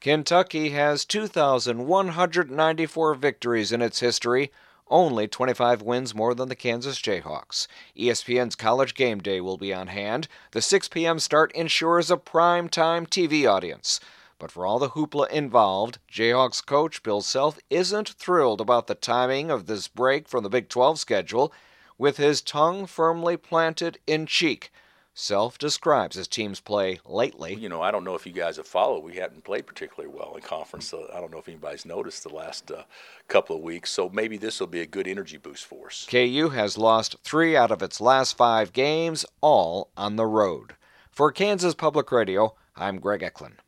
Kentucky has 2,194 victories in its history, only 25 wins more than the Kansas Jayhawks. ESPN's College Game Day will be on hand. The 6 p.m. start ensures a prime-time TV audience. But for all the hoopla involved, Jayhawks coach Bill Self isn't thrilled about the timing of this break from the Big 12 schedule, with his tongue firmly planted in cheek. Self describes his team's play lately. I don't know if you guys have followed. We hadn't played particularly well in conference, so I don't know if anybody's noticed the last couple of weeks. So maybe this will be a good energy boost for us. KU has lost 3 out of its last 5 games, all on the road. For Kansas Public Radio, I'm Greg Eklund.